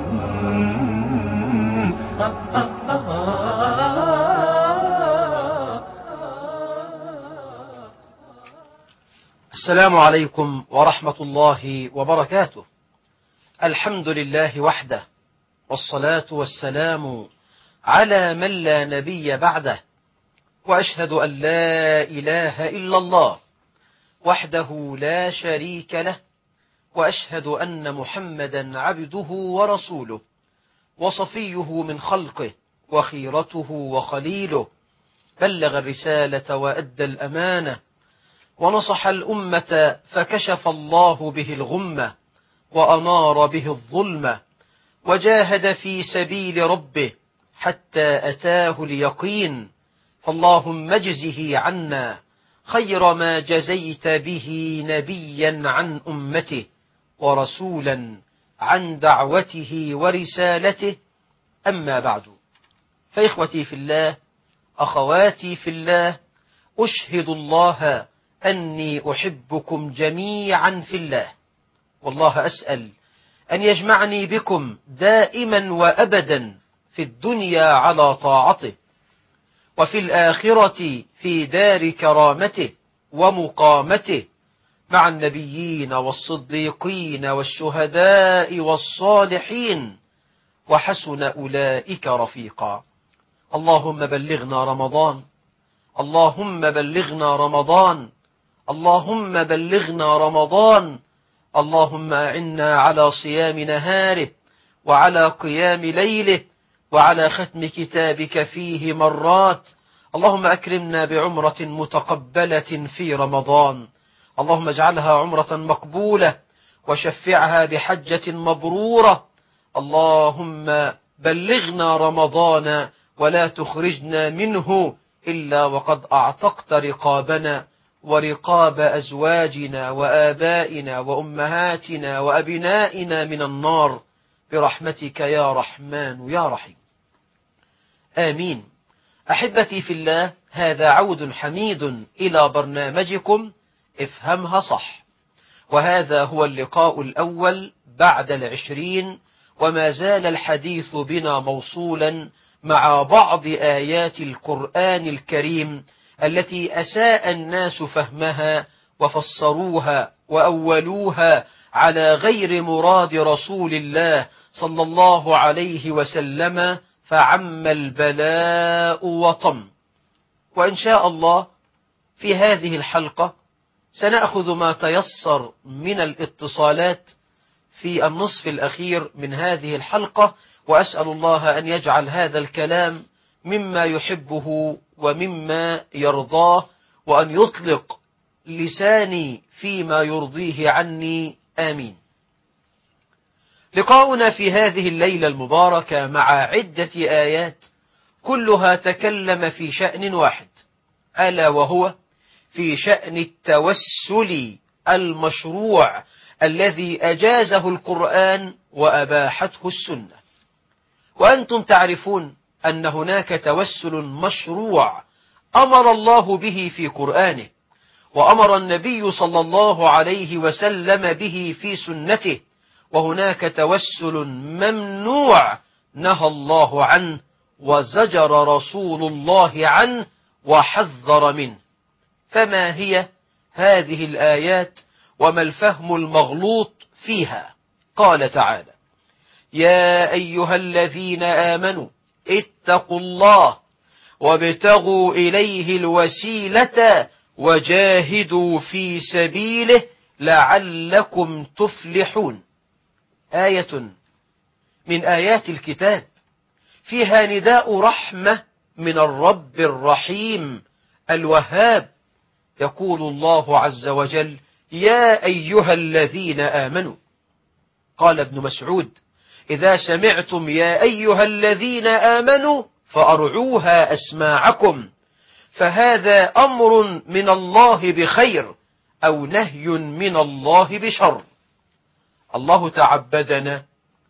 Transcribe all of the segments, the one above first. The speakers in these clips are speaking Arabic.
السلام عليكم ورحمة الله وبركاته. الحمد لله وحده، والصلاة والسلام على من لا نبي بعده، وأشهد أن لا إله إلا الله وحده لا شريك له، وأشهد أن محمدا عبده ورسوله وصفيه من خلقه وخيرته وخليله، بلغ الرسالة وأدى الأمانة ونصح الأمة، فكشف الله به الغمة وأنار به الظلمة، وجاهد في سبيل ربه حتى أتاه اليقين. فاللهم اجزه عنا خير ما جزيت به نبيا عن أمته ورسولا عن دعوته ورسالته. أما بعد، فإخوتي في الله، أخواتي في الله، أشهد الله أني أحبكم جميعا في الله، والله أسأل أن يجمعني بكم دائما وأبدا في الدنيا على طاعته، وفي الآخرة في دار كرامته ومقامته مع النبيين والصديقين والشهداء والصالحين، وحسن أولئك رفيقا. اللهم بلغنا رمضان، اللهم بلغنا رمضان، اللهم بلغنا رمضان. اللهم أعنا على صيام نهاره وعلى قيام ليله وعلى ختم كتابك فيه مرات. اللهم أكرمنا بعمرة متقبلة في رمضان، اللهم اجعلها عمرة مقبولة وشفعها بحجة مبرورة. اللهم بلغنا رمضان ولا تخرجنا منه إلا وقد أعتقت رقابنا ورقاب أزواجنا وآبائنا وأمهاتنا وأبنائنا من النار برحمتك يا رحمن يا رحيم، آمين. أحبتي في الله، هذا عود حميد إلى برنامجكم افهمها صح، وهذا هو اللقاء الأول بعد 20، وما زال الحديث بنا موصولا مع بعض آيات القرآن الكريم التي أساء الناس فهمها وفسروها وأولوها على غير مراد رسول الله صلى الله عليه وسلم، فعم البلاء وطم. وإن شاء الله في هذه الحلقة سنأخذ ما تيسر من الاتصالات في النصف الأخير من هذه الحلقة، وأسأل الله أن يجعل هذا الكلام مما يحبه ومما يرضاه، وأن يطلق لساني فيما يرضيه عني، آمين. لقاؤنا في هذه الليلة المباركة مع عدة آيات كلها تكلم في شأن واحد، ألا وهو في شأن التوسل المشروع الذي أجازه القرآن وأباحته السنة. وأنتم تعرفون أن هناك توسل مشروع أمر الله به في قرآنه، وأمر النبي صلى الله عليه وسلم به في سنته، وهناك توسل ممنوع نهى الله عنه وزجر رسول الله عنه وحذر منه. فما هي هذه الآيات وما الفهم المغلوط فيها؟ قال تعالى: يا أيها الذين آمنوا اتقوا الله وابتغوا إليه الوسيلة وجاهدوا في سبيله لعلكم تفلحون. آية من آيات الكتاب فيها نداء رحمة من الرب الرحيم الوهاب. يقول الله عز وجل: يا أيها الذين آمنوا. قال ابن مسعود: إذا سمعتم يا أيها الذين آمنوا فأرعوها أسماعكم، فهذا أمر من الله بخير أو نهي من الله بشر. الله تعبدنا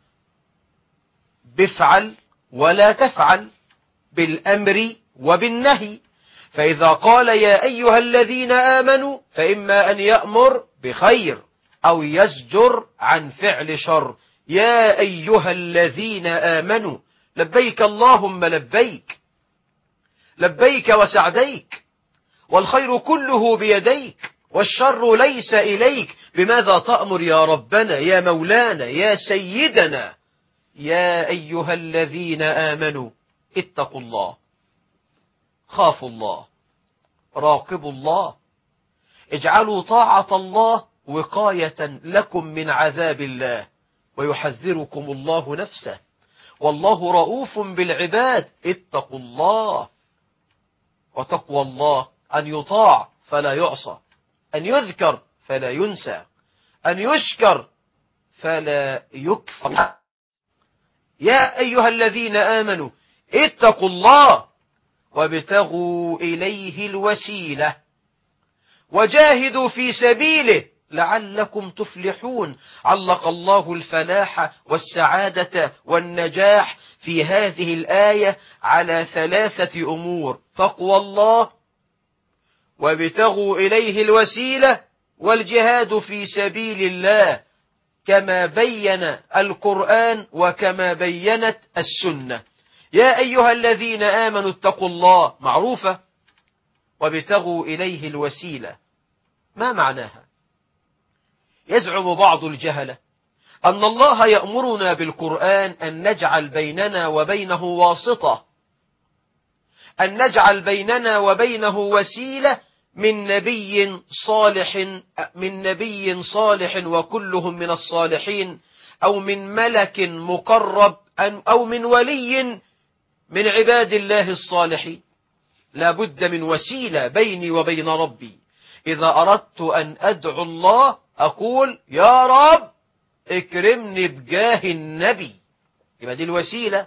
بفعل ولا تفعل، بالأمر وبالنهي، فإذا قال يا أيها الذين آمنوا فإما أن يأمر بخير أو يزجر عن فعل شر. يا أيها الذين آمنوا لبيك اللهم لبيك، لبيك وسعديك، والخير كله بيديك والشر ليس إليك. بماذا تأمر يا ربنا يا مولانا يا سيدنا؟ يا أيها الذين آمنوا اتقوا الله، خافوا الله، راقبوا الله، اجعلوا طاعة الله وقاية لكم من عذاب الله، ويحذركم الله نفسه، والله رؤوف بالعباد. اتقوا الله. وتقوى الله أن يطاع فلا يعصى، أن يذكر فلا ينسى، أن يشكر فلا يكفر. يا أيها الذين آمنوا اتقوا الله وابتغوا إليه الوسيلة وجاهدوا في سبيله لعلكم تفلحون. علق الله الفلاح والسعادة والنجاح في هذه الآية على 3 أمور: تقوى الله، وابتغوا إليه الوسيلة، والجهاد في سبيل الله، كما بين القرآن وكما بينت السنة. يا أيها الذين آمنوا اتقوا الله معروفة، وابتغوا إليه الوسيلة ما معناها؟ يزعم بعض الجهلة أن الله يأمرنا بالقرآن أن نجعل بيننا وبينه واسطة، أن نجعل بيننا وبينه وسيلة من نبي صالح وكلهم من الصالحين، أو من ملك مقرب، أو من ولي من عباد الله الصالحين. لا بد من وسيلة بيني وبين ربي. إذا أردت أن أدعو الله أقول يا رب اكرمني بجاه النبي، يبقى دي الوسيلة.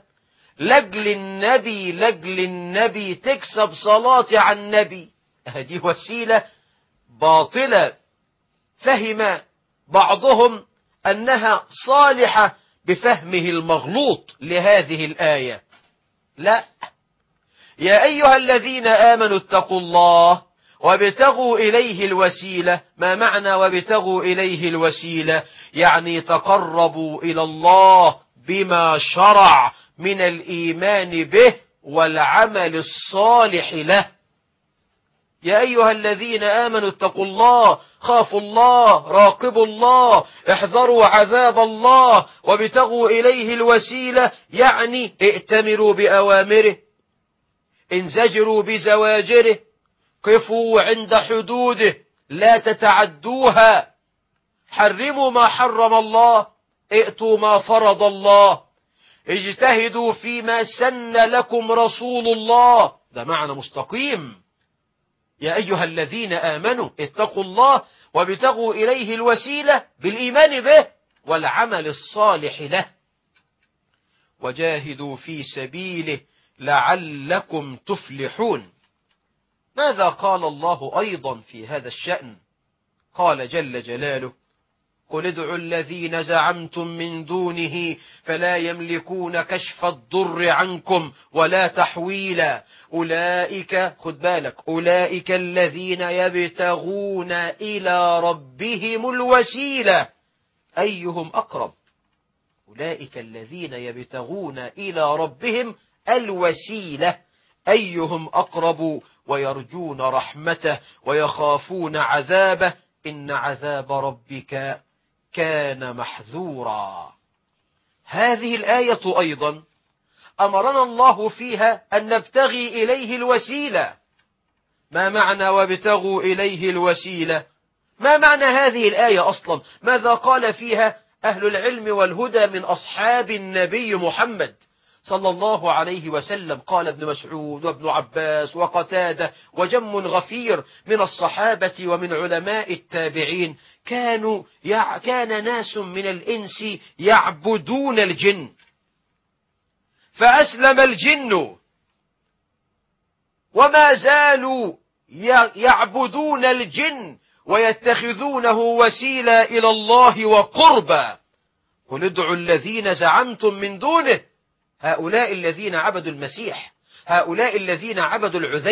لجل النبي تكسب صلاتي على النبي، هذه وسيلة باطلة فهم بعضهم أنها صالحة بفهمه المغلوط لهذه الآية. لا، يا أيها الذين آمنوا اتقوا الله وابتغوا إليه الوسيلة. ما معنى وابتغوا إليه الوسيلة؟ يعني تقربوا إلى الله بما شرع من الإيمان به والعمل الصالح له. يا أيها الذين آمنوا اتقوا الله، خافوا الله، راقبوا الله، احذروا عذاب الله، وابتغوا إليه الوسيلة، يعني ائتمروا بأوامره، انزجروا بزواجره، قفوا عند حدوده لا تتعدوها، حرموا ما حرم الله، ائتوا ما فرض الله، اجتهدوا فيما سن لكم رسول الله. ده معنى مستقيم. يا أيها الذين آمنوا اتقوا الله وابتغوا إليه الوسيلة بالإيمان به والعمل الصالح له، وجاهدوا في سبيله لعلكم تفلحون. ماذا قال الله أيضا في هذا الشأن؟ قال جل جلاله: قل ادعوا الذين زعمتم من دونه فلا يملكون كشف الضر عنكم ولا تحويلا أولئك، خد بالك، أولئك الذين يبتغون إلى ربهم الوسيلة أيهم أقرب. أولئك الذين يبتغون إلى ربهم الوسيلة أيهم أقرب ويرجون رحمته ويخافون عذابه إن عذاب ربك كان محذورا. هذه الآية أيضا أمرنا الله فيها أن نبتغي إليه الوسيلة. ما معنى وابتغوا إليه الوسيلة؟ ما معنى هذه الآية أصلا؟ ماذا قال فيها أهل العلم والهدى من أصحاب النبي محمد صلى الله عليه وسلم؟ قال ابن مسعود وابن عباس وقتادة وجم غفير من الصحابة ومن علماء التابعين كان ناس من الإنس يعبدون الجن، فأسلم الجن وما زالوا يعبدون الجن ويتخذونه وسيلة إلى الله وقربا. قل ادعوا الذين زعمتم من دونه، هؤلاء الذين عبدوا المسيح، هؤلاء الذين عبدوا العزير،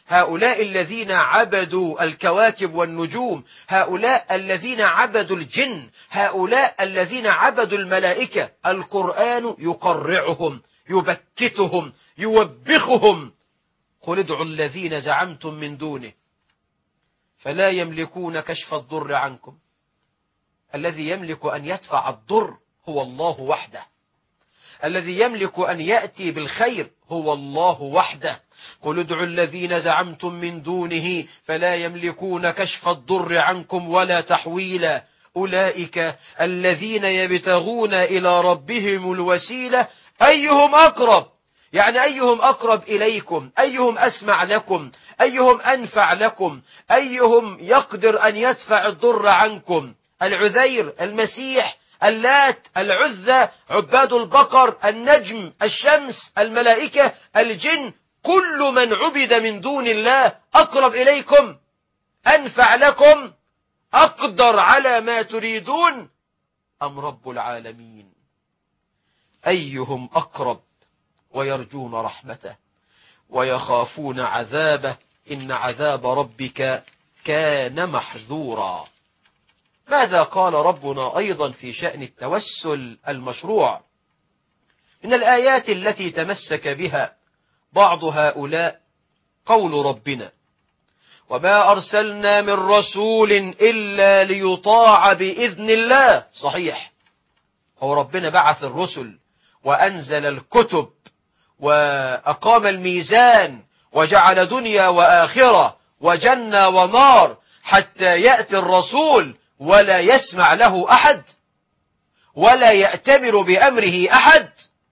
هؤلاء الذين عبدوا الكواكب والنجوم، هؤلاء الذين عبدوا الجن، هؤلاء الذين عبدوا الملائكة، القرآن يقرعهم، يبكتهم، يوبخهم. قل ادعوا الذين زعمتم من دونه فلا يملكون كشف الضر عنكم. الذي يملك أن يدفع الضر هو الله وحده، الذي يملك أن يأتي بالخير هو الله وحده. قل ادعوا الذين زعمتم من دونه فلا يملكون كشف الضر عنكم ولا تحويلا. أولئك الذين يبتغون إلى ربهم الوسيلة أيهم أقرب، يعني أيهم أقرب إليكم، أيهم أسمع لكم، أيهم أنفع لكم، أيهم يقدر أن يدفع الضر عنكم. العذير، المسيح، اللات، العزى، عباد البقر، النجم، الشمس، الملائكة، الجن، كل من عبد من دون الله أقرب إليكم، أنفع لكم، أقدر على ما تريدون أم رب العالمين؟ أيهم أقرب ويرجون رحمته ويخافون عذابه إن عذاب ربك كان محذورا. ماذا قال ربنا أيضا في شأن التوسل المشروع؟ من الآيات التي تمسك بها بعض هؤلاء قول ربنا: وما أرسلنا من رسول إلا ليطاع بإذن الله. صحيح، هو ربنا بعث الرسل وأنزل الكتب وأقام الميزان وجعل دنيا وآخرة وجنة ونار حتى يأتي الرسول ولا يسمع له أحد ولا يأتمر بأمره أحد.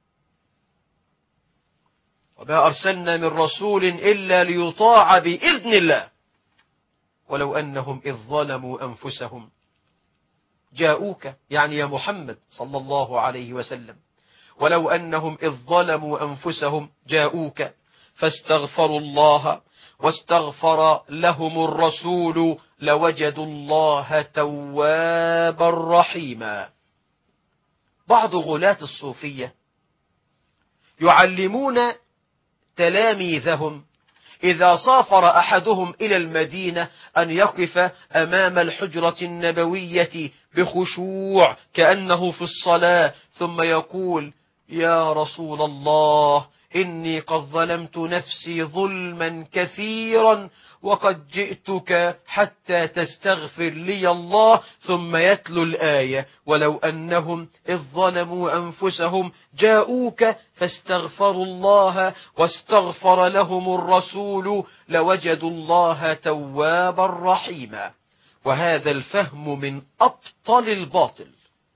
وما أرسلنا من رسول إلا ليطاع بإذن الله ولو أنهم إذ ظلموا أنفسهم جاءوك، يعني يا محمد صلى الله عليه وسلم، ولو أنهم إذ ظلموا أنفسهم جاءوك فاستغفروا الله واستغفر لهم الرسول لوجدوا الله توابا رحيما. بعض غلاة الصوفية يعلمون تلاميذهم إذا سافر أحدهم إلى المدينة أن يقف أمام الحجرة النبوية بخشوع كأنه في الصلاة ثم يقول: يا رسول الله، إني قد ظلمت نفسي ظلما كثيرا وقد جئتك حتى تستغفر لي الله، ثم يتلو الآية: ولو أنهم إذ ظلموا أنفسهم جاءوك فاستغفروا الله واستغفر لهم الرسول لوجدوا الله توابا رحيما. وهذا الفهم من أبطل الباطل.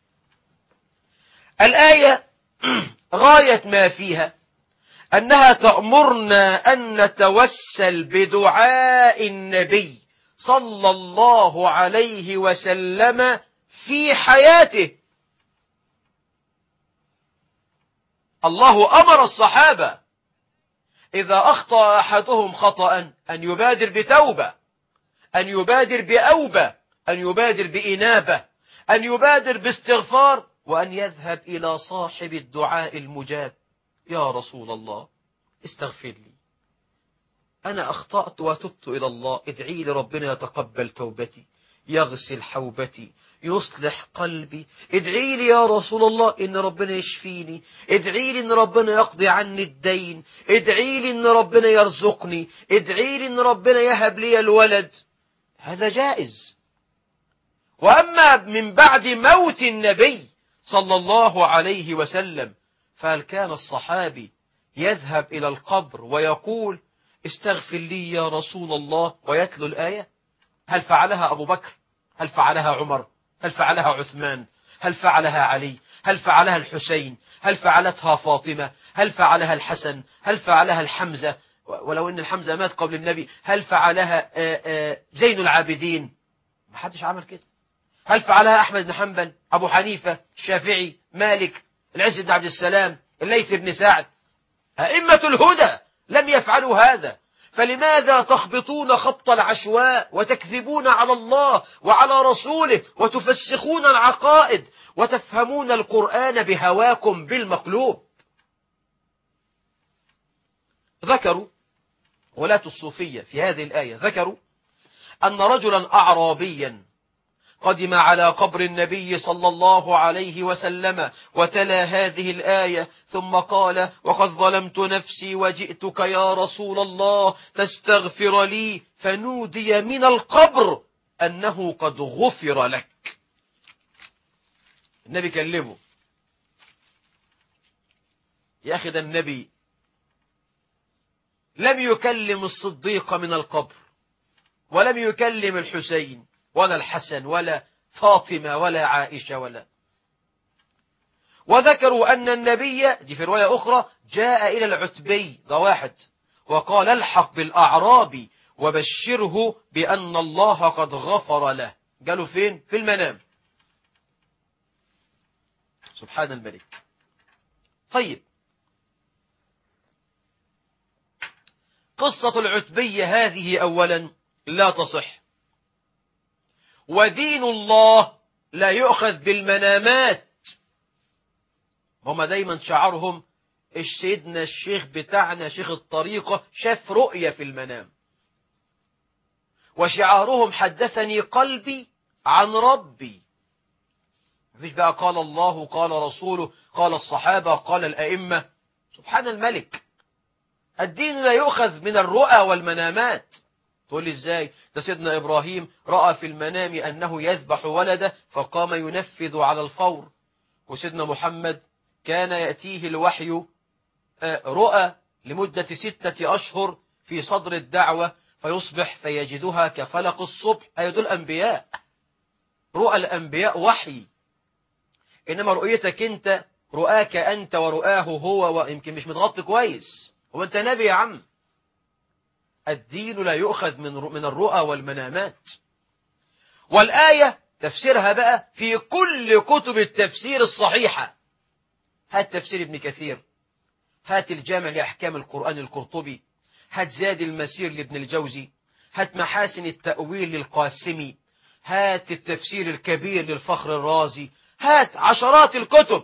الآية غاية ما فيها أنها تأمرنا أن نتوسل بدعاء النبي صلى الله عليه وسلم في حياته. الله أمر الصحابة إذا أخطأ أحدهم خطأ أن يبادر بتوبة، أن يبادر بأوبة، أن يبادر بإنابة، أن يبادر باستغفار، وأن يذهب إلى صاحب الدعاء المجاب: يا رسول الله استغفر لي، أنا أخطأت وتبت إلى الله، ادعي لي ربنا يتقبل توبتي، يغسل حوبتي، يصلح قلبي، ادعي لي يا رسول الله إن ربنا يشفيني، ادعي لي إن ربنا يقضي عني الدين، ادعي لي إن ربنا يرزقني، ادعي لي إن ربنا يهب لي الولد. هذا جائز. وأما من بعد موت النبي صلى الله عليه وسلم فهل كان الصحابي يذهب إلى القبر ويقول: استغفر لي يا رسول الله ويتلو الآية؟ هل فعلها أبو بكر؟ هل فعلها عمر؟ هل فعلها عثمان؟ هل فعلها علي؟ هل فعلها الحسين؟ هل فعلتها فاطمة؟ هل فعلها الحسن؟ هل فعلها الحمزة؟ ولو أن الحمزة مات قبل النبي. هل فعلها زين العابدين؟ ما حدش عمل كده. هل فعلها أحمد بن حنبل، أبو حنيفة، الشافعي، مالك، العز بن عبد السلام، الليث بن سعد؟ أئمة الهدى لم يفعلوا هذا. فلماذا تخبطون خبط العشواء وتكذبون على الله وعلى رسوله وتفسخون العقائد وتفهمون القرآن بهواكم بالمقلوب؟ ذكروا ولاة الصوفية في هذه الآية ذكروا أن رجلا أعرابيا قدم على قبر النبي صلى الله عليه وسلم وتلا هذه الآية ثم قال: وقد ظلمت نفسي وجئتك يا رسول الله تستغفر لي، فنودي من القبر أنه قد غفر لك. النبي كلمه: يا أخي ده النبي لم يكلم الصديق من القبر، ولم يكلم الحسين ولا الحسن ولا فاطمة ولا عائشة وذكروا أن النبي دي في رواية أخرى جاء إلى العتبي، ده واحد، وقال: الحق بالأعرابي وبشره بأن الله قد غفر له. قالوا فين؟ في المنام. سبحان الملك. طيب، قصة العتبي هذه أولا لا تصح، ودين الله لا يؤخذ بالمنامات. هم دايما شعارهم سيدنا الشيخ بتاعنا شيخ الطريقة شاف رؤية في المنام، وشعارهم حدثني قلبي عن ربي. مفيش بقى قال الله قال رسوله قال الصحابة قال الأئمة. سبحان الملك. الدين لا يؤخذ من الرؤى والمنامات. تقول لي ازاي؟ ده سيدنا إبراهيم رأى في المنام أنه يذبح ولده فقام ينفذ على الفور، وسيدنا محمد كان يأتيه الوحي رؤى لمدة 6 أشهر في صدر الدعوة فيصبح فيجدها كفلق الصبح. أي دول أنبياء، رؤى الأنبياء وحي. إنما رؤيتك أنت، رؤاك أنت ورؤاه هو، ويمكن مش متغطي كويس. هو أنت نبي يا عم؟ الدين لا يؤخذ من الرؤى والمنامات. والآية تفسيرها بقى في كل كتب التفسير الصحيحة. هات تفسير ابن كثير، هات الجامع لأحكام القرآن القرطبي، هات زاد المسير لابن الجوزي، هات محاسن التأويل للقاسمي، هات التفسير الكبير للفخر الرازي، هات عشرات الكتب.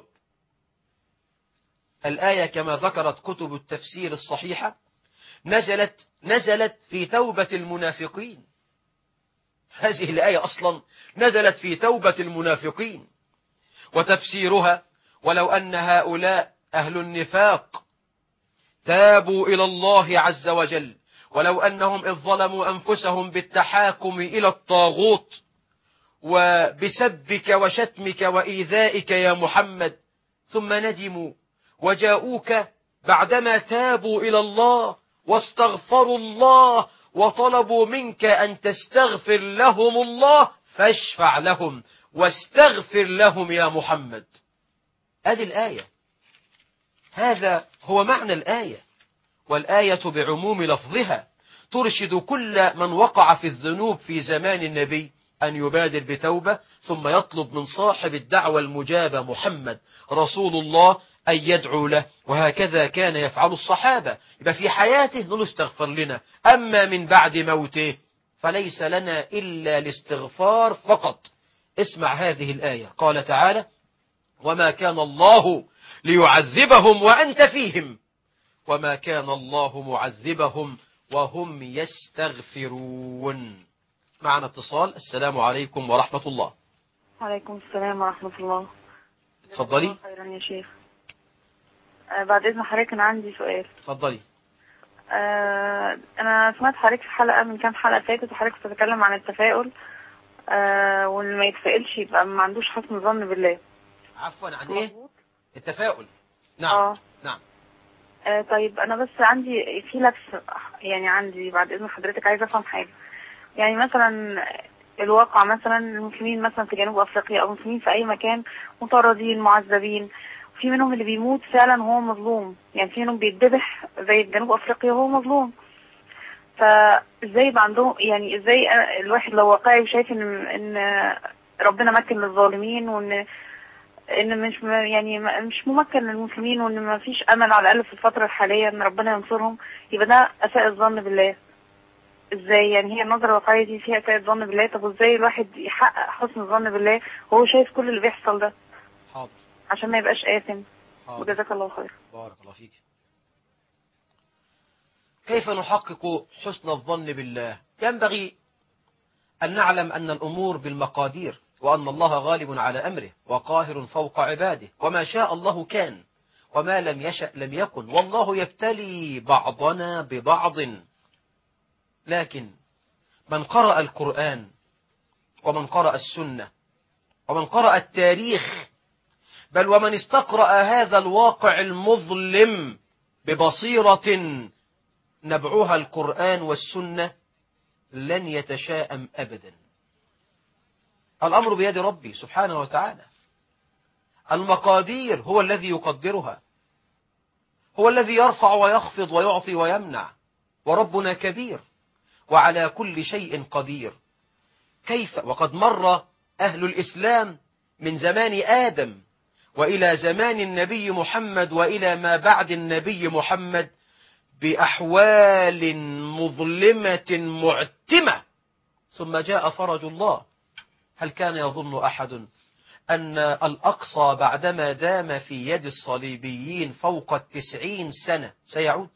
الآية كما ذكرت كتب التفسير الصحيحة نزلت في توبة المنافقين. هذه الآية أصلا نزلت في توبة المنافقين. وتفسيرها: ولو أن هؤلاء أهل النفاق تابوا إلى الله عز وجل، ولو أنهم إذ ظلموا أنفسهم بالتحاكم إلى الطاغوت وبسبك وشتمك وإيذائك يا محمد، ثم ندموا وجاءوك بعدما تابوا إلى الله واستغفروا الله وطلبوا منك أن تستغفر لهم الله، فاشفع لهم واستغفر لهم يا محمد. هذه الآية، هذا هو معنى الآية. والآية بعموم لفظها ترشد كل من وقع في الذنوب في زمان النبي أن يبادر بتوبة، ثم يطلب من صاحب الدعوة المجابة محمد رسول الله أن يدعو له. وهكذا كان يفعل الصحابة. يبقى في حياته نقول استغفر لنا، أما من بعد موته فليس لنا إلا الاستغفار فقط. اسمع هذه الآية، قال تعالى: وما كان الله ليعذبهم وأنت فيهم وما كان الله معذبهم وهم يستغفرون. معنا اتصال. السلام عليكم ورحمة الله. وعليكم السلام ورحمة الله. تفضلي. خيرا يا شيخ. بعد إذن حضرتك أنا عندي سؤال. تفضلي. أنا سمعت حضرتك في حلقة من كام حلقة فاتت وحضرتك بتتكلم عن التفاؤل، واللي ما يتفائلش يبقى ما عندوش حسن ظن بالله. عفوا، عن إيه؟ التفاؤل. نعم. نعم. طيب أنا بس عندي في لبس، يعني عندي بعد إذن حضرتك عايزة أفهم حاجة. يعني مثلا الواقع، مثلا المسلمين مثلا في جنوب أفريقيا أو المسلمين في أي مكان مطاردين معذبين، في منهم اللي بيموت فعلا وهو مظلوم، يعني في منهم بيتذبح زي جنوب أفريقيا وهو مظلوم. فازاي يبقى عندهم، يعني ازاي الواحد لو واقعي وشايف ان ربنا مكن للظالمين، ان مش يعني مش ممكن للمسلمين، وان ما فيش امل على الاقل في الفتره الحاليه ان ربنا ينصرهم، يبقى ده اساء الظن بالله. ازاي يعني هي النظره الواقعيه دي فيها اساء الظن بالله؟ طب وازاي الواحد يحقق حسن الظن بالله وهو شايف كل اللي بيحصل ده؟ حاضر. عشان ما يبقاش آثم. حاضر. وجزاك الله خير. بارك الله فيك. كيف نحقق حسن الظن بالله؟ ينبغي أن نعلم أن الأمور بالمقادير، وأن الله غالب على أمره وقاهر فوق عباده، وما شاء الله كان وما لم يشأ لم يكن، والله يبتلي بعضنا ببعض. لكن من قرأ القرآن ومن قرأ السنة ومن قرأ التاريخ، بل ومن استقرأ هذا الواقع المظلم ببصيرة نبعها القرآن والسنة، لن يتشاءم أبدا. الأمر بيد ربي سبحانه وتعالى. المقادير هو الذي يقدرها، هو الذي يرفع ويخفض ويعطي ويمنع، وربنا كبير وعلى كل شيء قدير. كيف وقد مر أهل الإسلام من زمان آدم وإلى زمان النبي محمد وإلى ما بعد النبي محمد بأحوال مظلمة معتمة، ثم جاء فرج الله. هل كان يظن أحد أن الأقصى بعدما دام في يد الصليبيين فوق 90 سنة سيعود؟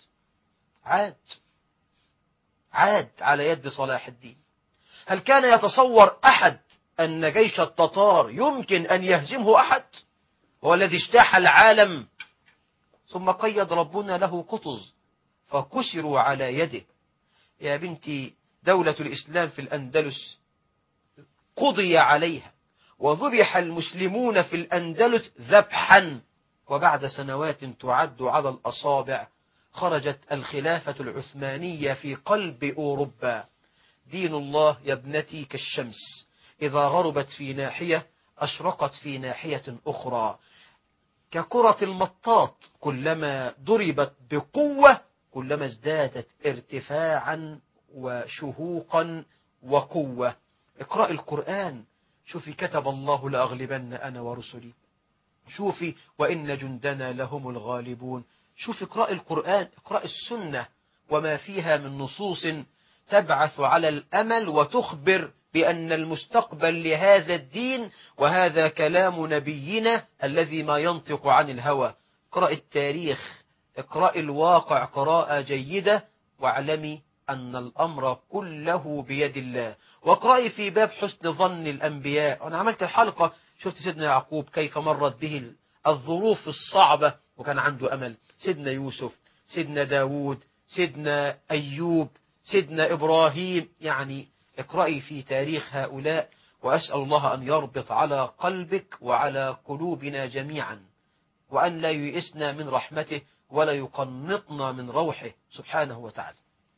عاد على يد صلاح الدين. هل كان يتصور أحد أن جيش التتار يمكن أن يهزمه أحد؟ هو الذي اجتاح العالم، ثم قيد ربنا له قطز فكسروا على يده. يا بنتي، دولة الإسلام في الأندلس قضي عليها وذبح المسلمون في الأندلس ذبحا، وبعد سنوات تعد على الأصابع خرجت الخلافة العثمانية في قلب أوروبا. دين الله يا ابنتي كالشمس، إذا غربت في ناحية أشرقت في ناحية أخرى، ككرة المطاط، كلما ضربت بقوة كلما ازدادت ارتفاعا وشهوقا وقوة. اقرأ القرآن، شوفي كتب الله لأغلبن أنا ورسلي، شوفي وإن جندنا لهم الغالبون. شوفي اقرأ القرآن، اقرأ السنة وما فيها من نصوص تبعث على الأمل وتخبر بأن المستقبل لهذا الدين، وهذا كلام نبينا الذي ما ينطق عن الهوى. اقرأ التاريخ، اقرأ الواقع قراءة جيدة، واعلمي أن الأمر كله بيد الله. واقرأي في باب حسن ظن الأنبياء. أنا عملت الحلقة، شفت سيدنا يعقوب كيف مرت به الظروف الصعبة وكان عنده أمل. سيدنا يوسف، سيدنا داود، سيدنا أيوب، سيدنا إبراهيم. يعني اقرأي في تاريخ هؤلاء، وأسأل الله أن يربط على قلبك وعلى قلوبنا جميعا، وأن لا يئسنا من رحمته ولا يقنطنا من روحه سبحانه وتعالى.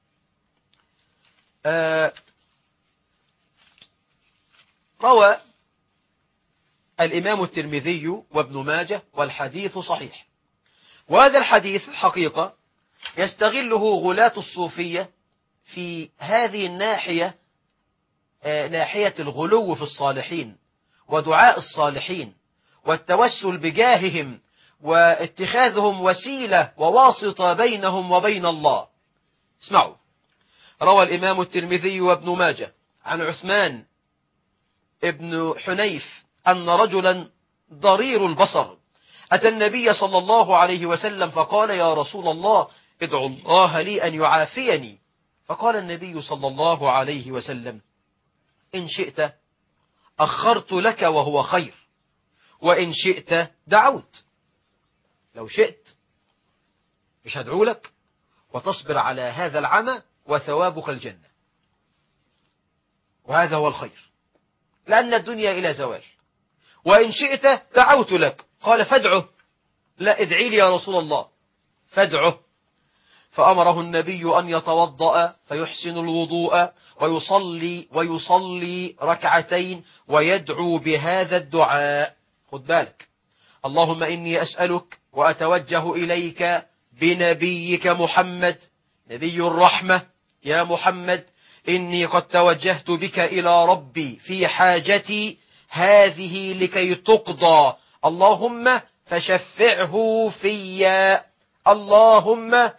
روى الإمام الترمذي وابن ماجه والحديث صحيح. وهذا الحديث الحقيقة يستغله غلاة الصوفية في هذه الناحية، ناحية الغلو في الصالحين ودعاء الصالحين والتوسل بجاههم واتخاذهم وسيلة وواسطة بينهم وبين الله. اسمعوا، روى الإمام الترمذي وابن ماجه عن عثمان ابن حنيف أن رجلا ضرير البصر أتى النبي صلى الله عليه وسلم فقال: يا رسول الله، ادعو الله لي أن يعافيني. فقال النبي صلى الله عليه وسلم: إن شئت أخرت لك وهو خير، وإن شئت دعوت. لو شئت مش هدعو لك وتصبر على هذا العمى وثوابك الجنة، وهذا هو الخير، لأن الدنيا إلى زوال. وإن شئت دعوت لك. قال: فادعه. لا، ادعي لي يا رسول الله. فادعه. فأمره النبي أن يتوضأ فيحسن الوضوء ويصلي ركعتين ويدعو بهذا الدعاء. خد بالك: اللهم إني أسألك وأتوجه إليك بنبيك محمد نبي الرحمة، يا محمد إني قد توجهت بك إلى ربي في حاجتي هذه لكي تقضى، اللهم فشفعه فيا، اللهم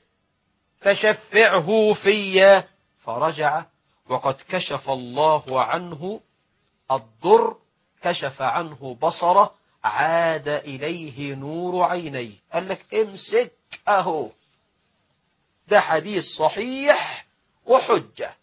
فشفعه فيا. فرجع وقد كشف الله عنه الضر، كشف عنه بصره، عاد إليه نور عينيه. قال لك امسك أهو. ده حديث صحيح وحجة.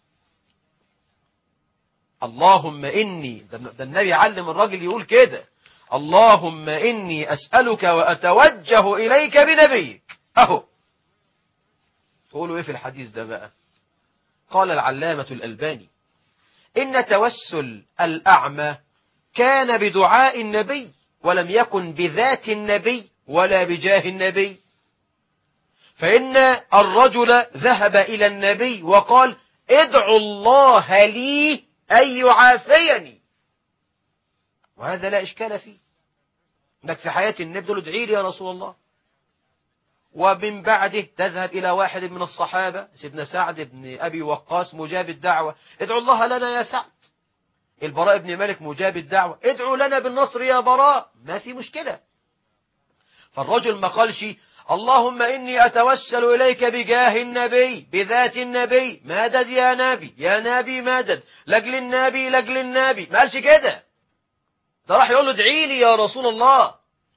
اللهم إني، ده النبي علم الراجل يقول كده، اللهم إني أسألك وأتوجه إليك بنبيك. أهو تقولوا إيه في الحديث ده بقى؟ قال العلامة الألباني إن توسل الأعمى كان بدعاء النبي ولم يكن بذات النبي ولا بجاه النبي، فإن الرجل ذهب إلى النبي وقال ادعوا الله لي أن يعافيني، وهذا لا إشكال فيه، انك في حياة النبي تقول ادعي لي يا رسول الله. ومن بعده تذهب إلى واحد من الصحابة سيدنا سعد بن أبي وقاص مجاب الدعوة، ادعوا الله لنا يا سعد. البراء بن مالك مجاب الدعوة، ادعوا لنا بالنصر يا براء، ما في مشكلة. فالرجل ما قالش اللهم إني أتوسل إليك بجاه النبي بذات النبي مدد يا نبي يا نبي مدد لجل النبي لجل النبي، ما قالش كده. ده راح يقول له ادعي لي يا رسول الله.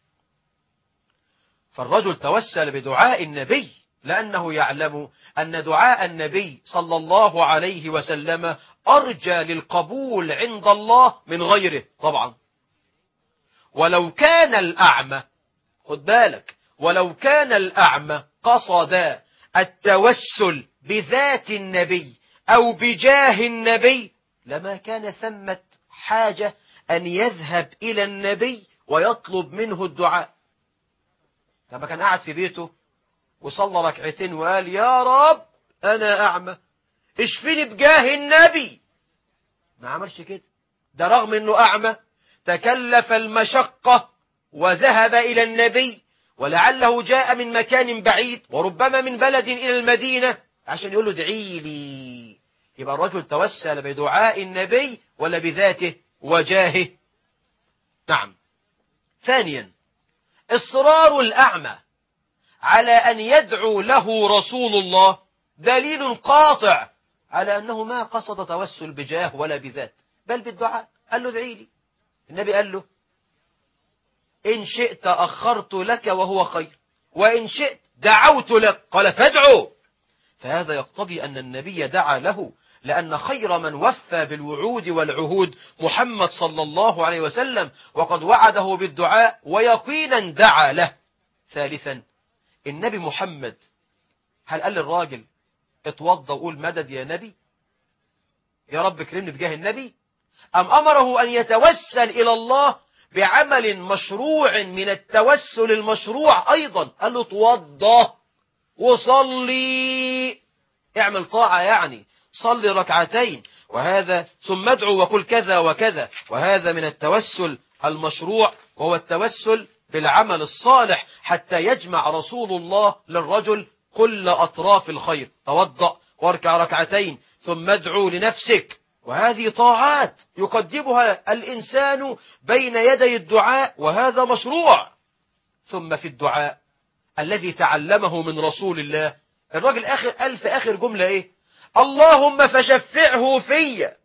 فالرجل توسل بدعاء النبي لأنه يعلم أن دعاء النبي صلى الله عليه وسلم أرجى للقبول عند الله من غيره طبعا. ولو كان الأعمى، خد بالك، ولو كان الأعمى قصد التوسل بذات النبي أو بجاه النبي لما كان ثمة حاجة أن يذهب إلى النبي ويطلب منه الدعاء. لما كان قاعد في بيته وصلى ركعتين وقال يا رب أنا أعمى اشفني بجاه النبي، ما عملش كده. ده رغم أنه أعمى تكلف المشقة وذهب إلى النبي، ولعله جاء من مكان بعيد وربما من بلد إلى المدينة عشان يقول له ادعي لي. يبقى الرجل توسل بدعاء النبي ولا بذاته وجاهه؟ نعم. ثانيا إصرار الأعمى على أن يدعو له رسول الله دليل قاطع على أنه ما قصد توسل بجاه ولا بذات بل بالدعاء. قال له ادعي لي، النبي قال له إن شئت أخرت لك وهو خير وإن شئت دعوت لك، قال فادعو. فهذا يقتضي أن النبي دعا له، لأن خير من وفى بالوعود والعهود محمد صلى الله عليه وسلم، وقد وعده بالدعاء ويقينا دعا له. ثالثا النبي محمد هل قال للراجل اتوضى وقول مدد يا نبي يا رب اكرمني بجاه النبي، أم أمره أن يتوسل إلى الله بعمل مشروع من التوسل المشروع أيضا؟ قال له اتوضى وصلي، اعمل طاعة يعني صلي ركعتين وهذا، ثم ادعو وقل كذا وكذا، وهذا من التوسل المشروع، وهو التوسل بالعمل الصالح حتى يجمع رسول الله للرجل كل أطراف الخير. توضأ واركع ركعتين ثم ادعو لنفسك، وهذه طاعات يقدمها الإنسان بين يدي الدعاء، وهذا مشروع. ثم في الدعاء الذي تعلمه من رسول الله الراجل قال في آخر جملة إيه؟ اللهم فشفعه فيا،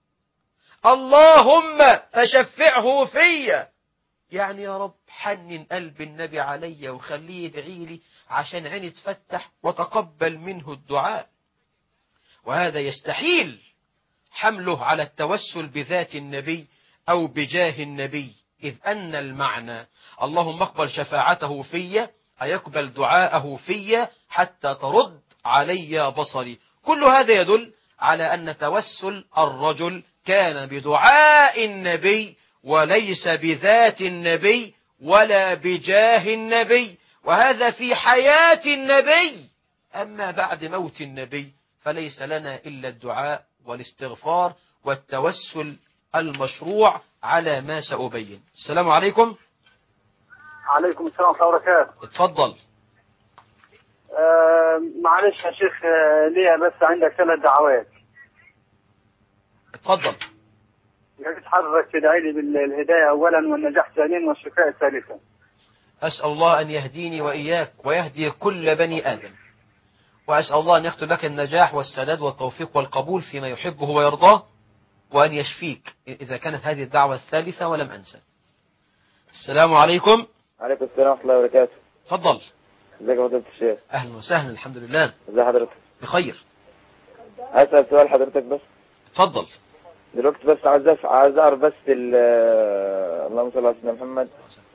اللهم فشفعه فيا، يعني يا رب حنن قلب النبي علي وخليه يدعي لي عشان عيني تفتح وتقبل منه الدعاء. وهذا يستحيل حمله على التوسل بذات النبي أو بجاه النبي، إذ أن المعنى اللهم اقبل شفاعته فيا أيقبل دعاءه فيا حتى ترد علي بصري. كل هذا يدل على أن توسل الرجل كان بدعاء النبي وليس بذات النبي ولا بجاه النبي، وهذا في حياة النبي. أما بعد موت النبي فليس لنا إلا الدعاء والاستغفار والتوسل المشروع على ما سأبين. السلام عليكم. عليكم السلام ورحمة الله وبركاته. اتفضل. معلش يا شيخ، ليا بس عندك 3 دعوات. اتفضل. يا ريت حضرتك تدعي لي بالهداية أولا والنجاح ثانيا والشفاء ثالثا. أسأل الله أن يهديني وإياك ويهدي كل بني آدم، وأسأل الله أن يكتب لك النجاح والسداد والتوفيق والقبول فيما يحبه ويرضاه، وأن يشفيك إذا كانت هذه الدعوة الثالثة ولم أنسى. السلام عليكم. عليكم السلام ورحمة الله وبركاته. تفضل. ازيك يا فضيلة الشيخ؟ أهلا وسهلا، الحمد لله ازي حضرتك؟ بخير. هسأل سؤال حضرتك بس. اتفضل. دلوقتي بس عايز اعرف بس اللهم صل على سيدنا محمد،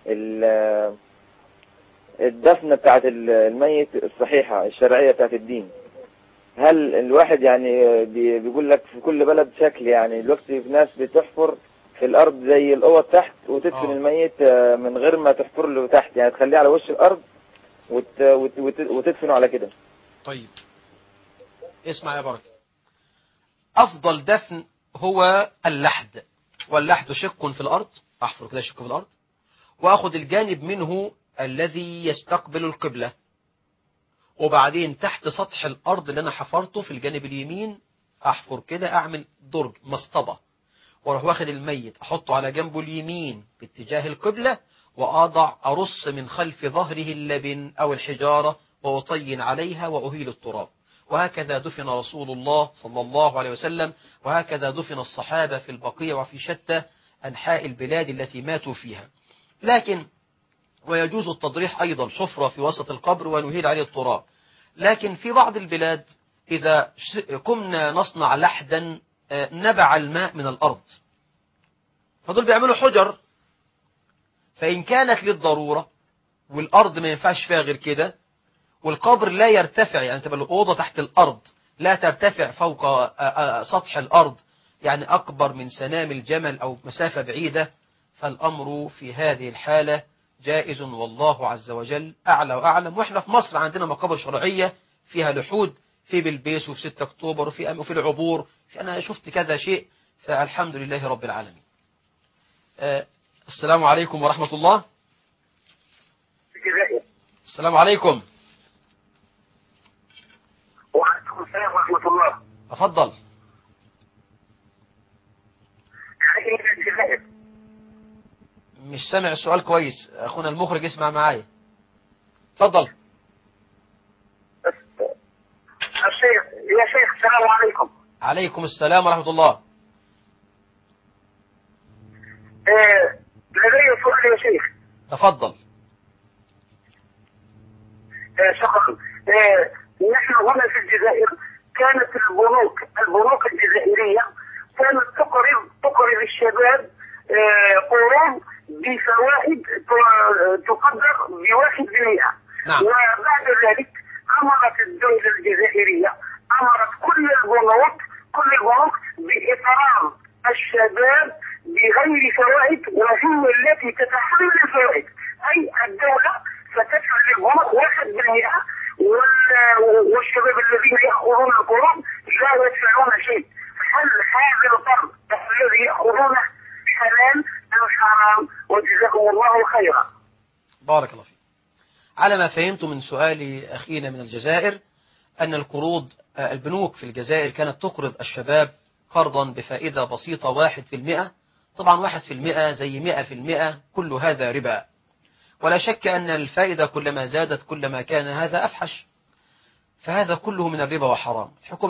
الدفنة بتاعت الميت الصحيحة الشرعية بتاعت الدين. هل الواحد يعني بيقول لك في كل بلد شكل، يعني دلوقتي في ناس بتحفر في الارض زي الاوض تحت وتدفن الميت من غير ما تحفر له تحت، يعني تخليه على وش الارض وتدفنه على كده. طيب اسمع يا بركة، أفضل دفن هو اللحد، واللحد شق في الأرض، أحفر كده شق في الأرض وأخذ الجانب منه الذي يستقبل القبلة، وبعدين تحت سطح الأرض اللي أنا حفرته في الجانب اليمين أحفر كده، أعمل درج مصطبة، واروح واخد الميت أحطه على جنبه اليمين باتجاه القبلة، أرص من خلف ظهره اللبن أو الحجارة وأطين عليها وأهيل التراب. وهكذا دفن رسول الله صلى الله عليه وسلم، وهكذا دفن الصحابة في البقيع وفي شتى أنحاء البلاد التي ماتوا فيها. لكن ويجوز التضريح أيضا، حفرة في وسط القبر ونهيل عليه التراب. لكن في بعض البلاد إذا قمنا نصنع لحدا نبع الماء من الأرض، فدول بيعملوا حجر، فإن كانت للضرورة والأرض ما ينفعش فيها غير كده، والقبر لا يرتفع، يعني تبقى الأوضة تحت الأرض لا ترتفع فوق سطح الأرض، يعني أكبر من سنام الجمل أو مسافة بعيدة، فالأمر في هذه الحالة جائز، والله عز وجل أعلى وأعلم. وإحنا في مصر عندنا مقابر شرعية فيها لحود، في بلبيس وفي 6 أكتوبر وفي العبور، أنا شفت كذا شيء، فالحمد لله رب العالمين. السلام عليكم ورحمة الله. السلام عليكم. وعليكم السلام ورحمة الله. أفضل. مش سامع السؤال كويس، أخونا المخرج اسمع معايا. تفضل. الشيخ يا شيخ السلام عليكم. عليكم السلام ورحمة الله. لدي سؤال يا شيخ. تفضل. شكرا. نحن هنا في الجزائر كانت البنوك الجزائرية كانت تقرض الشباب قروض بفوائد تقدر ب1%. نعم. وبعد ذلك أمرت الدولة الجزائرية كل البنوك بإقراض الشباب بغير فوائد، وهي التي تتحمل الفوائد، أي الدولة ستدفع للبنوك 1%، والشباب الذين يأخذون القروض لا يدفعون شيء. هل هذا القرض الذي يأخذونه حلال أم حرام؟ وجزاكم الله خيرا. بارك الله فيك. على ما فهمت من سؤال أخينا من الجزائر أن القروض البنوك في الجزائر كانت تقرض الشباب قرضا بفائدة بسيطة 1%. طبعا 1% زي 100%، كل هذا ربا، ولا شك أن الفائدة كلما زادت كلما كان هذا أفحش، فهذا كله من الربا وحرام.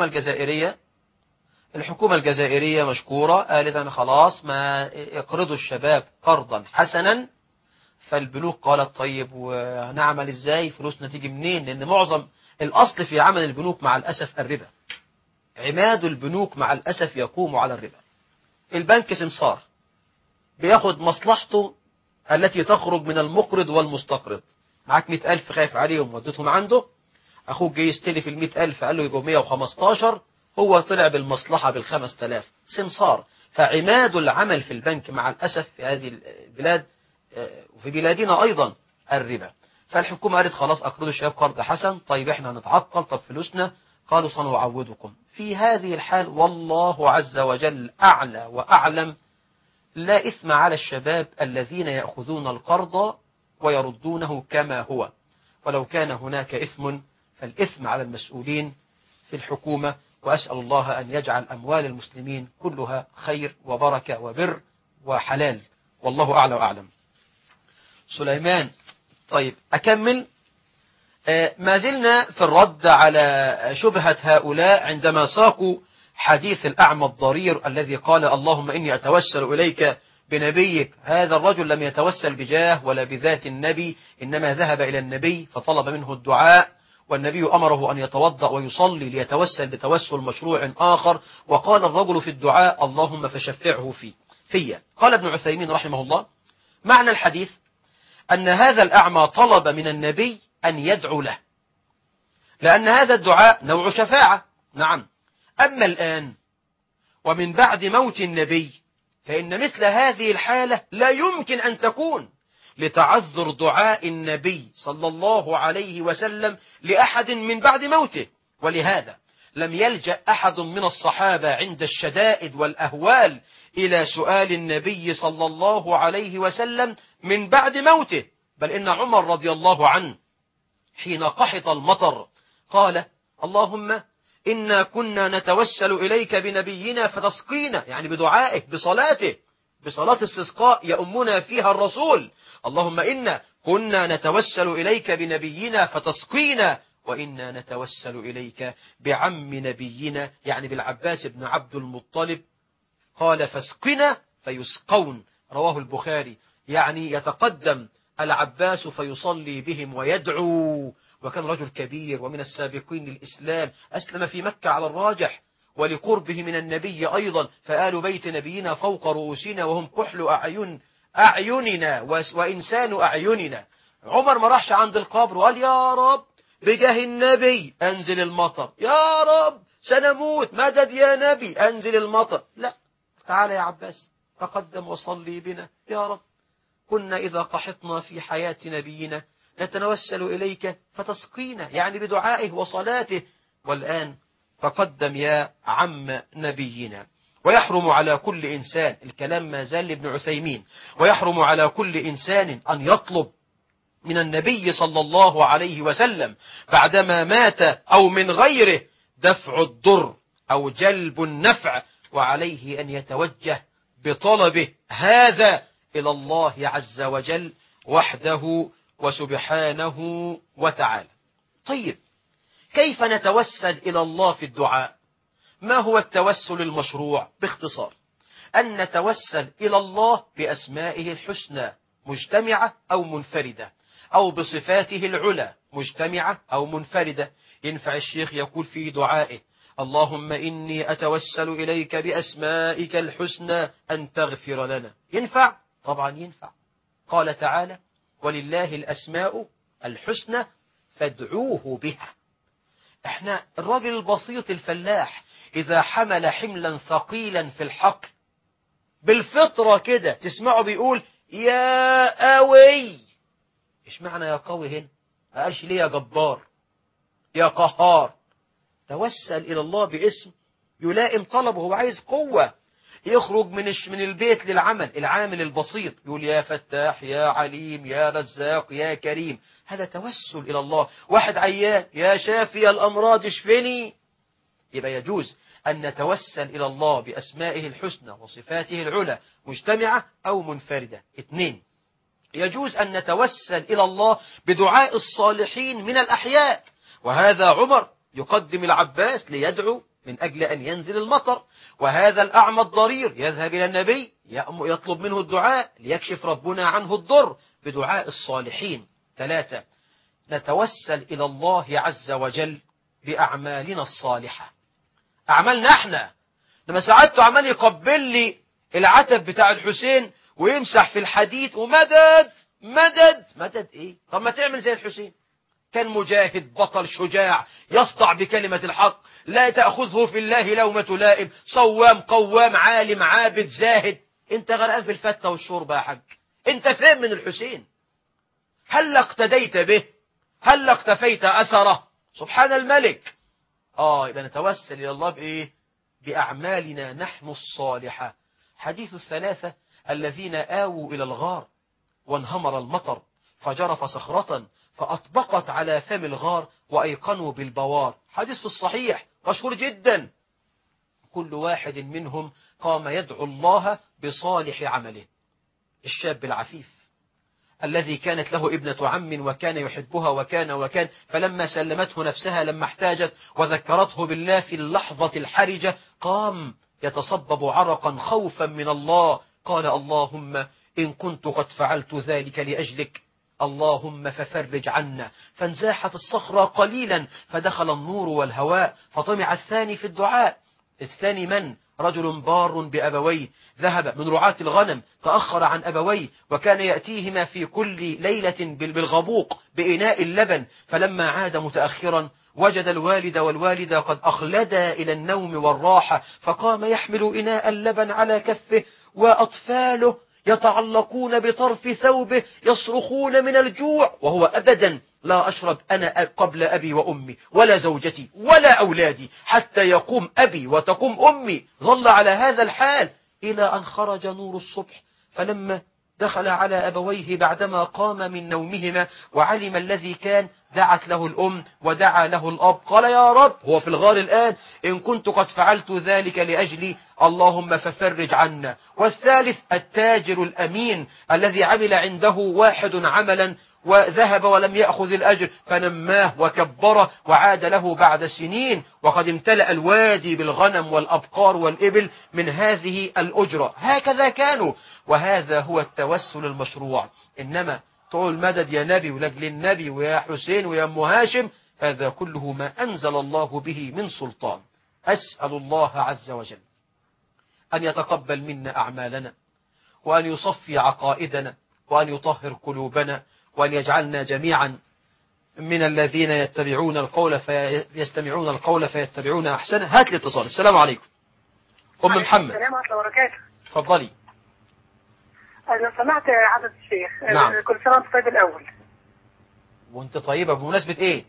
الحكومة الجزائرية مشكورة، قالت أنا خلاص ما يقرضوا الشباب قرضا حسنا، فالبنوك قالت طيب ونعمل إزاي، فلوسنا تيجي منين؟ لأن معظم الأصل في عمل البنوك مع الأسف الربا، عماد البنوك مع الأسف يقوم على الربا. البنك سمسار بياخد مصلحته التي تخرج من المقرض والمستقرض. معاك 100,000 خايف عليهم وديتهم عنده، أخوك جاي يستلف 100,000 قال له يبقوا 115، هو طلع بالمصلحة 5,000. سمسار. فعماد العمل في البنك مع الأسف في هذه البلاد وفي بلادنا أيضا الربا. فالحكومة قالت خلاص أقرضوا الشباب قرض حسن، طيب احنا هنتعطل، طب فلوسنا، قالوا سنعوضكم. في هذه الحال والله عز وجل أعلى وأعلم، لا إثم على الشباب الذين يأخذون القرض ويردونه كما هو، ولو كان هناك إثم فالإثم على المسؤولين في الحكومة. وأسأل الله أن يجعل أموال المسلمين كلها خير وبركة وبر وحلال، والله أعلى وأعلم. سليمان. طيب أكمل. ما زلنا في الرد على شبهة هؤلاء عندما ساقوا حديث الأعمى الضرير الذي قال اللهم إني أتوسل إليك بنبيك. هذا الرجل لم يتوسل بجاه ولا بذات النبي، إنما ذهب إلى النبي فطلب منه الدعاء، والنبي أمره أن يتوضأ ويصلي ليتوسل بتوسل مشروع آخر. وقال الرجل في الدعاء: اللهم فشفعه في. قال ابن عثيمين رحمه الله: معنى الحديث أن هذا الأعمى طلب من النبي أن يدعو له، لأن هذا الدعاء نوع شفاعة. نعم. أما الآن ومن بعد موت النبي فإن مثل هذه الحالة لا يمكن أن تكون لتعذر دعاء النبي صلى الله عليه وسلم لأحد من بعد موته. ولهذا لم يلجأ أحد من الصحابة عند الشدائد والأهوال إلى سؤال النبي صلى الله عليه وسلم من بعد موته، بل إن عمر رضي الله عنه حين قحط المطر قال: اللهم إنا كنا نتوسل إليك بنبينا فتسقينا، يعني بدعائه بصلاته، بصلاة استسقاء يؤمنا فيها الرسول. اللهم إنا كنا نتوسل إليك بنبينا فتسقينا، وإنا نتوسل إليك بعم نبينا، يعني بالعباس بن عبد المطلب. قال: فاسقنا فيسقون، رواه البخاري. يعني يتقدم العباس فيصلي بهم ويدعو، وكان رجل كبير ومن السابقين للإسلام، أسلم في مكة على الراجح، ولقربه من النبي أيضا، فآل بيت نبينا فوق رؤوسنا وهم كحل أعيننا وإنسان أعيننا. عمر ما راحش عند القبر وقال: يا رب بجاه النبي أنزل المطر، يا رب سنموت مدد يا نبي أنزل المطر. لا، تعال يا عباس تقدم وصلي بنا. يا رب كنا إذا قحطنا في حياة نبينا نتوسل إليك فتسقينا، يعني بدعائه وصلاته، والآن تقدم يا عم نبينا. ويحرم على كل إنسان، الكلام ما زال لابن عثيمين، ويحرم على كل إنسان أن يطلب من النبي صلى الله عليه وسلم بعدما مات أو من غيره دفع الضر أو جلب النفع، وعليه أن يتوجه بطلبه هذا إلى الله عز وجل وحده وسبحانه وتعالى. طيب، كيف نتوسل إلى الله في الدعاء؟ ما هو التوسل المشروع؟ باختصار، أن نتوسل إلى الله بأسمائه الحسنى مجتمعة أو منفردة، أو بصفاته العلى مجتمعة أو منفردة. ينفع الشيخ يقول في دعائه: اللهم إني أتوسل إليك بأسمائك الحسنى أن تغفر لنا. ينفع؟ طبعا ينفع. قال تعالى: ولله الأسماء الحسنى فادعوه بها. احنا الراجل البسيط الفلاح إذا حمل حملا ثقيلا في الحقل بالفطرة كده تسمعه بيقول: يا قوي. إيش معنى يا قوي هنا؟ ما قالش ليه يا جبار، يا قهار. توسل إلى الله باسم يلائم طلبه. هو عايز قوة يخرج من البيت للعمل، العامل البسيط يقول: يا فتاح، يا عليم، يا رزاق، يا كريم. هذا توسل إلى الله. واحد عيان: يا شافي الأمراض اشفني. يبقى يجوز أن نتوسل إلى الله بأسمائه الحسنى وصفاته العلى مجتمعة أو منفردة. 2، يجوز أن نتوسل إلى الله بدعاء الصالحين من الأحياء، وهذا عمر يقدم العباس ليدعو من أجل أن ينزل المطر، وهذا الأعمى الضرير يذهب إلى النبي يطلب منه الدعاء ليكشف ربنا عنه الضر بدعاء الصالحين. 3، نتوسل إلى الله عز وجل بأعمالنا الصالحة، أعمالنا احنا. لما ساعدته عمال يقبل لي العتب بتاع الحسين ويمسح في الحديد ومدد مدد مدد ايه؟ طب ما تعمل زي الحسين، كان مجاهد بطل شجاع يسطع بكلمة الحق، لا تأخذه في الله لومة لائم، صوام قوام عالم عابد زاهد. انت غرقان في الفتة والشوربة يا حاج، انت فين من الحسين؟ هل اقتديت به؟ هل اقتفيت أثره؟ سبحان الملك. يبقى نتوسل إلى الله بإيه؟ بأعمالنا نحن الصالحة. حديث الثلاثة الذين آووا إلى الغار وانهمر المطر فجرف صخرة فأطبقت على فم الغار وأيقنوا بالبوار. حديث في الصحيح مشهور جدا. كل واحد منهم قام يدعو الله بصالح عمله. الشاب العفيف الذي كانت له ابنة عم وكان يحبها وكان فلما سلمته نفسها لما احتاجت وذكرته بالله في اللحظة الحرجة قام يتصبب عرقا خوفا من الله قال اللهم إن كنت قد فعلت ذلك لأجلك اللهم ففرج عنا. فانزاحت الصخرة قليلا فدخل النور والهواء، فطمع الثاني في الدعاء. الثاني من؟ رجل بار بأبويه، ذهب من رعاة الغنم، تأخر عن أبويه، وكان يأتيهما في كل ليلة بالغبوق بإناء اللبن، فلما عاد متأخرا وجد الوالد والوالدة قد أخلدا إلى النوم والراحة، فقام يحمل إناء اللبن على كفه، وأطفاله يتعلقون بطرف ثوبه يصرخون من الجوع، وهو أبدا لا أشرب أنا قبل أبي وأمي ولا زوجتي ولا أولادي حتى يقوم أبي وتقوم أمي. ظل على هذا الحال إلى أن خرج نور الصبح، فلما دخل على أبويه بعدما قام من نومهما وعلم الذي كان، دعت له الأم ودعا له الأب، قال يا رب، هو في الغار الآن، إن كنت قد فعلت ذلك لأجلي اللهم ففرج عنا. والثالث التاجر الأمين الذي عمل عنده واحد عملا وذهب ولم يأخذ الأجر، فنماه وكبره وعاد له بعد سنين وقد امتلأ الوادي بالغنم والأبقار والإبل من هذه الأجرة. هكذا كانوا، وهذا هو التوسل المشروع. إنما تقول مدد يا نبي ولجل النبي ويا حسين ويا أم هاشم، هذا كله ما أنزل الله به من سلطان. أسأل الله عز وجل أن يتقبل منا أعمالنا، وأن يصفي عقائدنا، وأن يطهر قلوبنا، وأن يجعلنا جميعا من الذين يستمعون القول فيتبعون أحسنه. هات لي اتصال. السلام عليكم أم محمد. السلام ورحمة الله وبركاته. تفضلي. أنا سمعت عدد الشيخ. نعم. كل سنة وأنت طيب الأول. وأنت طيبة بمناسبة إيه؟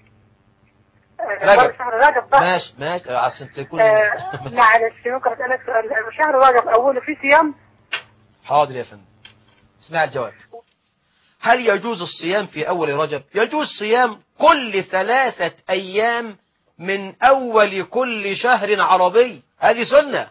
رجب. شهر رجب بقى. ماشي عشان تكون معلش ممكن أسألك سؤال؟ شهر رجب أوله في صيام؟ حاضر يا فندم، اسمع الجواب. هل يجوز الصيام في أول رجب؟ يجوز صيام كل 3 أيام من أول كل شهر عربي، هذه سنة.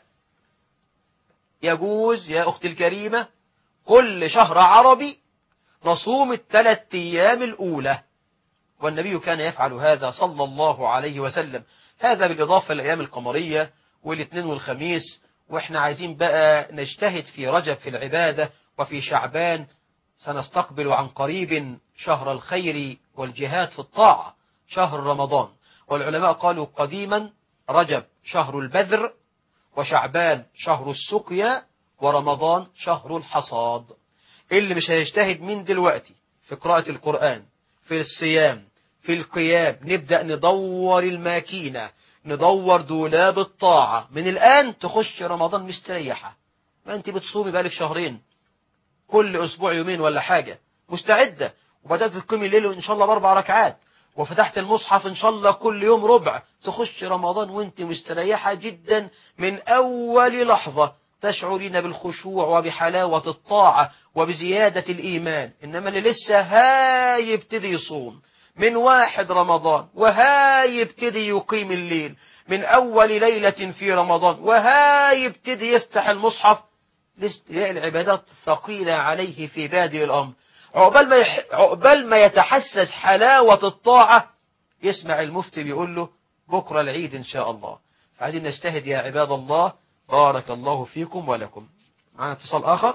يجوز يا أختي الكريمة كل شهر عربي نصوم 3 أيام الأولى، والنبي كان يفعل هذا صلى الله عليه وسلم. هذا بالإضافة للأيام القمرية والاثنين والخميس. وإحنا عايزين بقى نجتهد في رجب في العبادة، وفي شعبان سنستقبل عن قريب شهر الخير والجهاد في الطاعة، شهر رمضان. والعلماء قالوا قديما رجب شهر البذر، وشعبان شهر السقيا، ورمضان شهر الحصاد. اللي مش هيجتهد من دلوقتي في قراءة القرآن، في الصيام، في القيام، نبدأ ندور الماكينة، ندور دولاب الطاعة من الآن، تخش رمضان مستريحة. ما أنت بتصومي بقالك شهرين، كل أسبوع يومين ولا حاجة، مستعدة، وبدأت تقيمي الليل إن شاء الله ب4 ركعات، وفتحت المصحف إن شاء الله كل يوم ربع، تخش رمضان وانت مستريحة جدا من أول لحظة، تشعرين بالخشوع وبحلاوة الطاعة وبزيادة الإيمان. إنما اللي لسه هاي يبتدي يصوم من 1 رمضان، وهاي يبتدي يقيم الليل من أول ليلة في رمضان، وهاي يبتدي يفتح المصحف، العبادات ثقيلة عليه في بادئ الأمر. عقبال ما يتحسس حلاوة الطاعة، يسمع المفتي بيقول له بكرة العيد إن شاء الله. فعايزين نجتهد يا عباد الله. بارك الله فيكم ولكم. معنا اتصال آخر.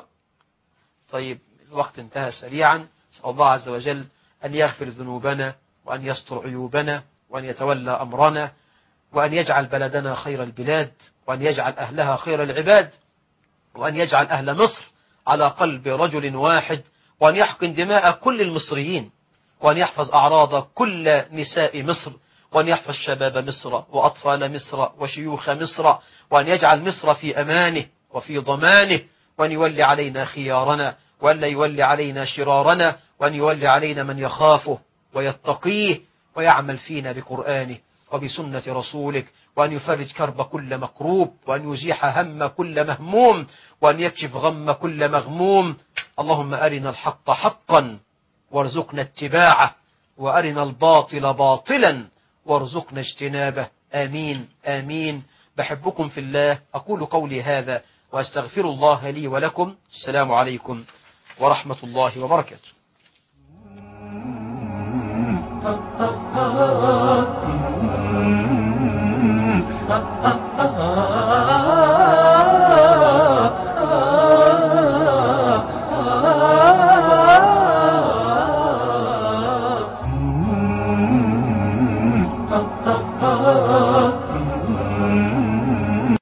طيب الوقت انتهى سريعا. أسأل الله عز وجل أن يغفر ذنوبنا، وأن يستر عيوبنا، وأن يتولى أمرنا، وأن يجعل بلدنا خير البلاد، وأن يجعل أهلها خير العباد، وأن يجعل أهل مصر على قلب رجل واحد، وأن يحقن دماء كل المصريين، وأن يحفظ أعراض كل نساء مصر، وأن يحفظ شباب مصر وأطفال مصر وشيوخ مصر، وأن يجعل مصر في أمانه وفي ضمانه، وأن يولي علينا خيارنا، وأن لا يولي علينا شرارنا، وأن يولي علينا من يخافه ويتقيه ويعمل فينا بقرآنه وبسنة رسولك، وأن يفرج كرب كل مكروب، وأن يزيح هم كل مهموم، وأن يكشف غم كل مغموم. اللهم أرنا الحق حقا وارزقنا اتباعه، وأرنا الباطل باطلا وارزقنا اجتنابه. آمين آمين. بحبكم في الله. أقول قولي هذا وأستغفر الله لي ولكم. السلام عليكم ورحمة الله وبركاته.